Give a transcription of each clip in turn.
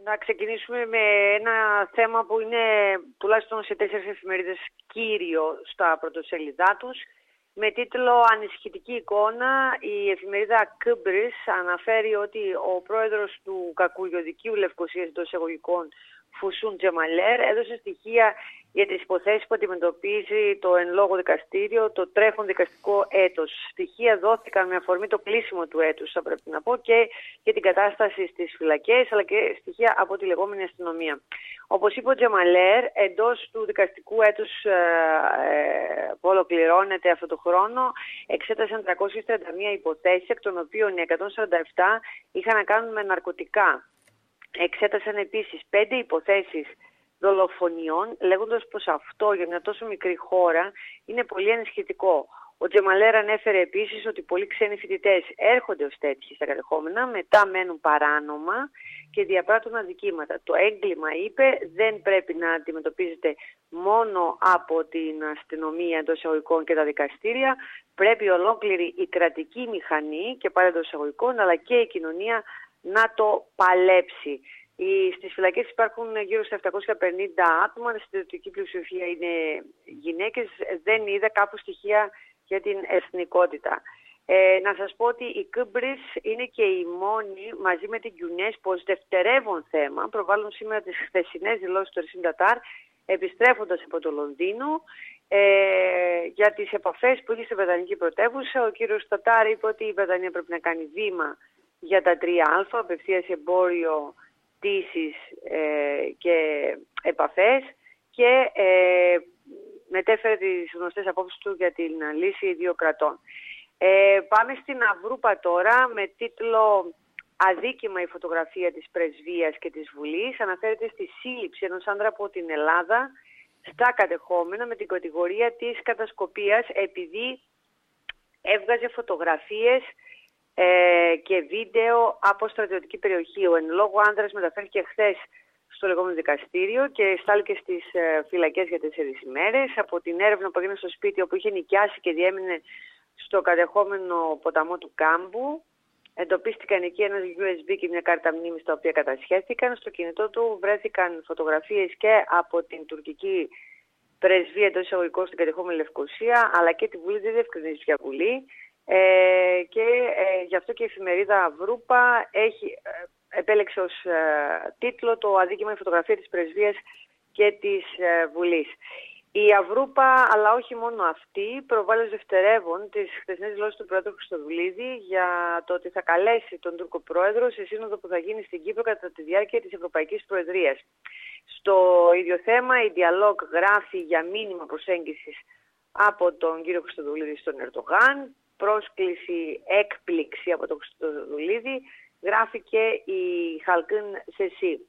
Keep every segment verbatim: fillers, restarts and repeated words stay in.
να ξεκινήσουμε με ένα θέμα που είναι τουλάχιστον σε τέσσερις εφημερίδες κύριο στα πρωτοσέλιδά τους. Με τίτλο «Ανησυχητική εικόνα», η εφημερίδα Kıbrıs αναφέρει ότι ο πρόεδρος του κακουργιοδικείου Λευκωσίας εντός εισαγωγικών, Φουσούν Τζεμαλέρ, έδωσε στοιχεία για τις υποθέσεις που αντιμετωπίζει το εν λόγω δικαστήριο το τρέχον δικαστικό έτος. Στοιχεία δόθηκαν με αφορμή το κλείσιμο του έτους, θα πρέπει να πω, και για την κατάσταση στις φυλακές, αλλά και στοιχεία από τη λεγόμενη αστυνομία. Όπως είπε ο Τζεμαλέρ, εντός του δικαστικού έτους ε, ε, που ολοκληρώνεται αυτό το χρόνο, εξέτασαν τριακόσιες τριάντα μία υποθέσεις, εκ των οποίων οι εκατόν σαράντα επτά είχαν να κάνουν με ναρκωτικά. Εξέτασαν επίσης πέντε υποθέσεις δολοφονιών, λέγοντας πως αυτό για μια τόσο μικρή χώρα είναι πολύ ανησυχητικό. Ο Τζεμαλέρ ανέφερε επίσης ότι πολλοί ξένοι φοιτητές έρχονται ως τέτοιοι στα κατεχόμενα, μετά μένουν παράνομα και διαπράττουν αδικήματα. Το έγκλημα, είπε, δεν πρέπει να αντιμετωπίζεται μόνο από την αστυνομία εντός εισαγωγικών και τα δικαστήρια, πρέπει ολόκληρη η κρατική μηχανή και πάλι εντός εισαγωγικών, αλλά και η κοινωνία να το παλέψει. Στις φυλακές υπάρχουν γύρω στα επτακόσια πενήντα άτομα, η συντηρητική πλειοψηφία είναι γυναίκες, δεν είδα κάπου στοιχεία για την εθνικότητα. Ε, να σας πω ότι η Kıbrıs είναι και η μόνη, μαζί με την UNESCO, πως δευτερεύον θέμα, προβάλλουν σήμερα τις χθεσινές δηλώσεις του Ερσίν Τατάρ, επιστρέφοντας από το Λονδίνο, ε, για τις επαφές που είχε στην Βρετανική πρωτεύουσα. Ο κύριος Τατάρ είπε ότι η Βρετανία πρέπει να κάνει βήμα για τα τρία α, απευθείας εμπόριο, πτήσεις ε, και επαφές, και ε, μετέφερε τις γνωστές απόψεις του για την λύση δύο κρατών. Ε, πάμε στην Αυρούπα τώρα, με τίτλο «Αδίκημα η φωτογραφία της Πρεσβείας και της Βουλής». Αναφέρεται στη σύλληψη ενός άντρα από την Ελλάδα στα κατεχόμενα με την κατηγορία της κατασκοπίας, επειδή έβγαζε φωτογραφίες Ε, και βίντεο από στρατιωτική περιοχή. Ο εν λόγω άνδρας μεταφέρθηκε χθες στο λεγόμενο δικαστήριο και στάληκε στις ε, φυλακές για τέσσερις ημέρες. Από την έρευνα που έγινε στο σπίτι όπου είχε νοικιάσει και διέμεινε στο κατεχόμενο ποταμό του Κάμπου, εντοπίστηκαν εκεί ένα γιου ες μπι και μια κάρτα μνήμης, τα οποία κατασχέθηκαν. Στο κινητό του βρέθηκαν φωτογραφίες και από την τουρκική πρεσβεία εντός εισαγωγικών στην κατεχόμενη Λευκωσία, αλλά και τη Βουλή, δεν διευκρινίζει ποια Βουλή. Ε, και ε, γι' αυτό και η εφημερίδα Αυρούπα έχει, ε, επέλεξε ως ε, τίτλο το «Αδίκημα η φωτογραφία της Πρεσβείας και της ε, Βουλής». Η Αυρούπα, αλλά όχι μόνο αυτή, προβάλλει ως δευτερεύον τις χθεσινές δηλώσεις του Πρόεδρου Χριστοδουλίδη για το ότι θα καλέσει τον Τούρκο Πρόεδρο σε σύνοδο που θα γίνει στην Κύπρο κατά τη διάρκεια της Ευρωπαϊκής Προεδρίας. Στο ίδιο θέμα, η Διαλόγ γράφει για μήνυμα προσέγγισης από τον κύριο Χριστοδουλίδη στον Ερντογάν. Πρόσκληση έκπληξη από τον Χριστοδουλίδη γράφει και η Χαλκίν Σεσί.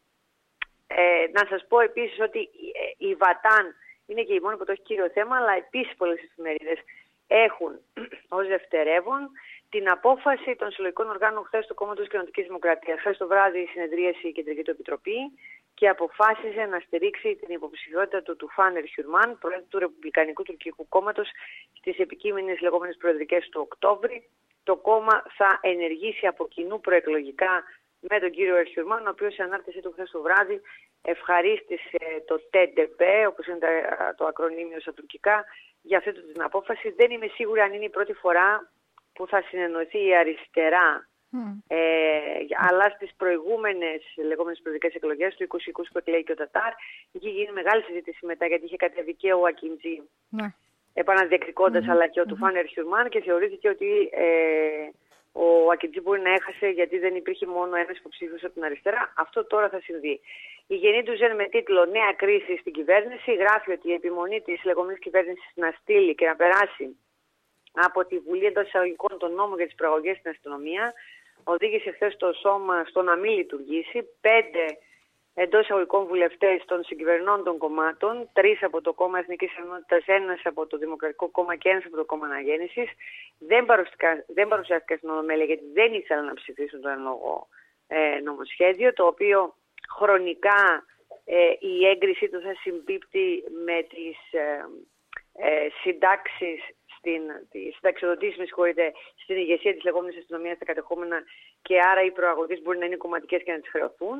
Ε, να σας πω επίσης ότι η Βατάν είναι και η μόνη που το έχει κύριο θέμα, αλλά επίσης πολλές εφημερίδες έχουν ως δευτερεύον την απόφαση των συλλογικών οργάνων χθες του Κόμματος Κοινοτικής Δημοκρατίας. Χθες το βράδυ συνεδρίασε η Κεντρική του Επιτροπή και αποφάσισε να στηρίξει την υποψηφιότητα του Τουφάν Ερχιουρμάν, πρόεδρου του Ρεπουμπλικανικού Τουρκικού Κόμματος, στις επικείμενες λεγόμενες προεδρικές του Οκτώβρη. Το κόμμα θα ενεργήσει από κοινού προεκλογικά με τον κύριο Ερχιουρμάν, ο οποίος σε ανάρτησή του χθες το βράδυ ευχαρίστησε το Τ Ντι Πι, όπως είναι το ακρονίμιο στα τουρκικά, για αυτή την απόφαση. Δεν είμαι σίγουρη αν είναι η πρώτη φορά που θα συνεννοηθεί η αριστερά, mm. ε, αλλά στις προηγούμενες λεγόμενες προεδρικές εκλογές του είκοσι είκοσι που εκλέγει και ο Τατάρ, είχε γίνει μεγάλη συζήτηση μετά, γιατί είχε κατέβει και ο Ακιντζή, mm. επαναδιεκδικώντας, mm-hmm. αλλά και ο mm-hmm. Τουφάν Ερχιουρμάν, και θεωρήθηκε ότι ε, ο Ακιντζή μπορεί να έχασε γιατί δεν υπήρχε μόνο ένας υποψήφιος από την αριστερά. Αυτό τώρα θα συμβεί. Η Γενή του Ζεν, με τίτλο «Νέα κρίση στην κυβέρνηση», γράφει ότι η επιμονή της λεγόμενης κυβέρνησης να στείλει και να περάσει από τη Βουλή εντός εισαγωγικών τον νόμο για τις προαγωγές στην αστυνομία οδήγησε χθες το σώμα στο να μην λειτουργήσει. Πέντε εντός εισαγωγικών βουλευτές των συγκυβερνών των κομμάτων, τρεις από το κόμμα Εθνικής Ενότητας, ένας από το Δημοκρατικό Κόμμα και ένας από το κόμμα Αναγέννησης, δεν, δεν παρουσιάστηκαν στην Ολομέλεια γιατί δεν ήθελαν να ψηφίσουν το εν λόγω ε, νομοσχέδιο, το οποίο χρονικά ε, η έγκρισή του θα συμπίπτει με τις ε, ε, συντάξεις, στην, τις συνταξιοδοτήσεις, με συγχωρείτε, στην ηγεσία της λεγόμενης αστυνομίας στα κατεχόμενα, και άρα οι προαγωγές μπορεί να είναι κομματικές και να τις χρεωθούν.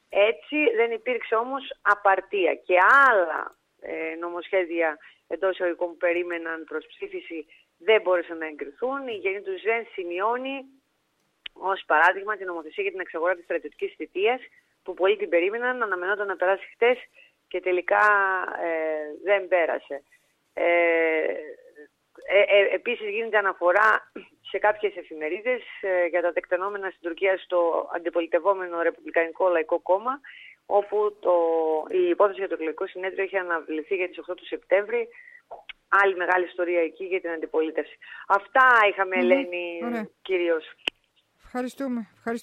Έτσι δεν υπήρξε όμως απαρτία. Και άλλα ε, νομοσχέδια εντός εισαγωγικών που περίμεναν προς ψήφιση δεν μπόρεσαν να εγκριθούν. Η Γενή του ΖΕΝ σημειώνει ως παράδειγμα την νομοθεσία για την εξαγορά της στρατιωτικής θητείας, που πολλοί την περίμεναν, αναμενόταν να περάσει χτες και τελικά ε, δεν πέρασε. Ε, ε, ε, επίσης γίνεται αναφορά σε κάποιες εφημερίδες ε, για τα τεκτενόμενα στην Τουρκία στο αντιπολιτευόμενο Ρεπουμπλικανικό Λαϊκό Κόμμα, όπου το, η υπόθεση για το εκλογικό συνέδριο έχει αναβληθεί για τις οκτώ του Σεπτέμβρη. Άλλη μεγάλη ιστορία εκεί για την αντιπολίτευση. Αυτά είχαμε, mm-hmm. Ελένη, κυρίως. Ευχαριστούμε. Ευχαριστούμε.